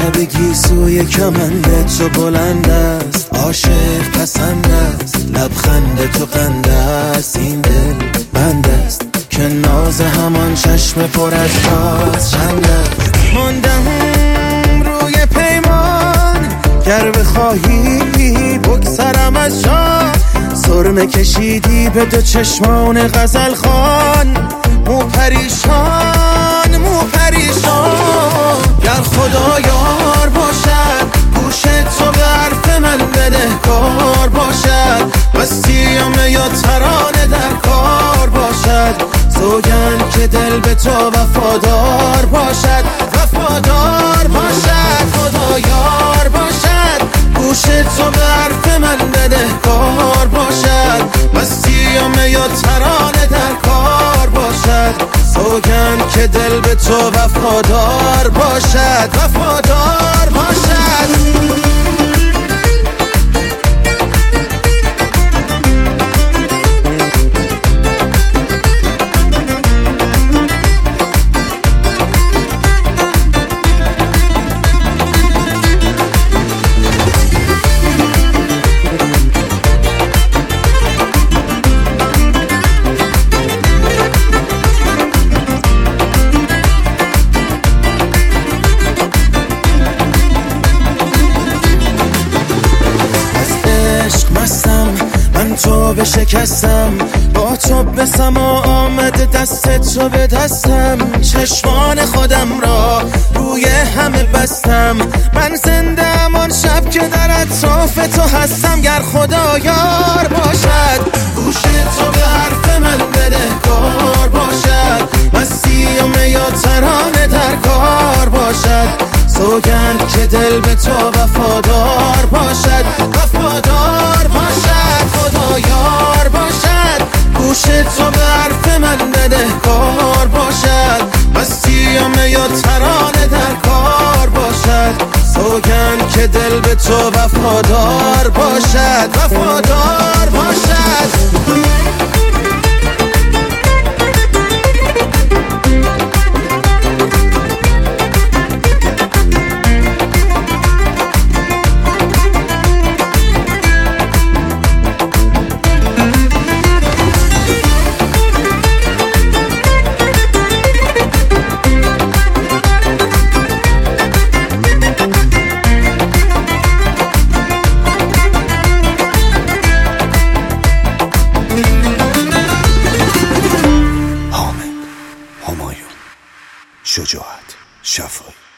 شب گیسوی کمند تو بلند است، عاشق پسند است، لبخند تو قند است، این دل بند است که ناز همان چشم پر از راز چند است. ماندم روی پیمان، گر بخواهی بگذرم از جان، سرمه کشیدی به دو چشمان غزل خوان، مو پریشان مو پریشان. گر خدا یار باشد گوش تو به حرف من بدهکار باشد، بستیم یا ترانه در کار باشد، سوگند که دل به تو وفادار باشد، وفادار باشد. خدا یار باشد گوش تو به حرف من بدهکار باشد، بستیم یا ترانه در کار باشد، سوگند که دل به تو وفادار باشد، وفادار باشد. تو به شکستم، با تو به سما آمده دست تو به دستم، چشمان خودم را روی همه بستم، من زنده ام آن شب که در اطراف تو هستم. گر خدا یار باشد گوش تو به حرف من بدهکار باشد، مسیم یا ترانه در کار باشد، سوگند که دل به تو وفادار باشد، وفادار باشد. خدا یار باشد گوش تو به حرف من بدهکار باشد، بستیم یا ترانه در کار باشد، سوگند که دل به تو وفادار باشد، وفادار باشد. شجاعت شفایی.